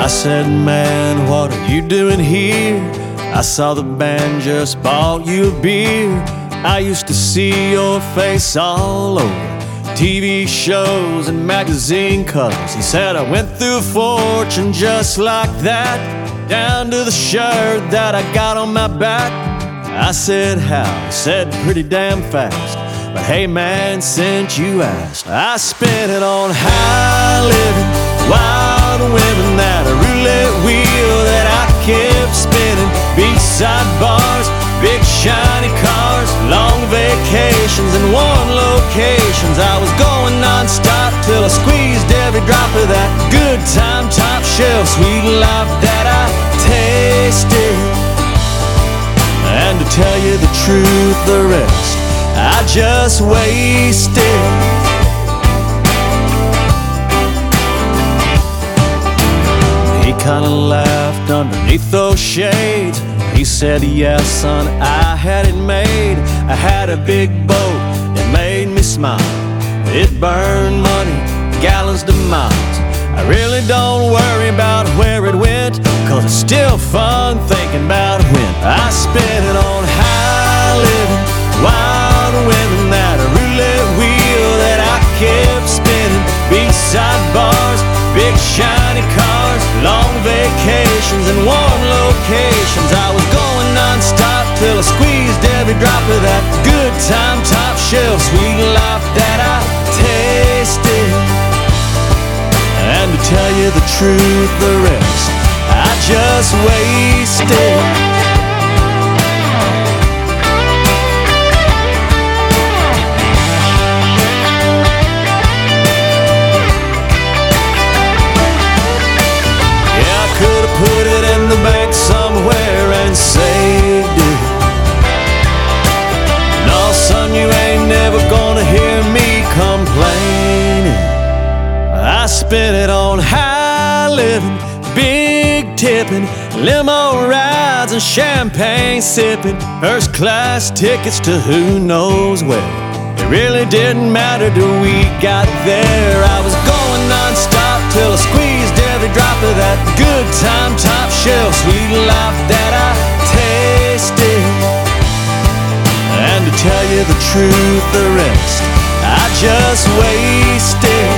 I said, man, what are you doing here? I saw the band just bought you a beer. I used to see your face all over TV shows and magazine covers. He said, I went through fortune just like that, down to the shirt that I got on my back. I said, how? He said, pretty damn fast. But hey man, since you asked, I spent it on high living, wild women, that roulette wheel that I kept spinning, beachside bars, big shiny cars, long vacations in warm locations. I was going non-stop till I squeezed every drop of that good time, top shelf, sweet life that I tasted. And to tell you the truth, the rest I just wasted. He kinda laughed underneath those shades. He said, yeah, son, I had it made. I had a big boat, it made me smile. It burned money, gallons to miles. I really don't worry about where it went, 'cause it's still fun thinking about when I spent it on high living, wild women, that roulette wheel that I kept spinning, beachside bars, big shiny cars, long vacations in warm locations. I was going non-stop till I squeezed every drop of that good time, top shelf, sweet life that I tasted. And to tell you the truth, the rest I just wasted. Put it in the bank somewhere and saved it. No, son, you ain't never gonna hear me complaining. I spent it on high living, big tipping, limo rides and champagne sipping, first class tickets to who knows where. It really didn't matter till we got there. I was going non-stop till I squeezed every drop of that good time, top shelf, sweet life that I tasted. And to tell you the truth, the rest I just wasted.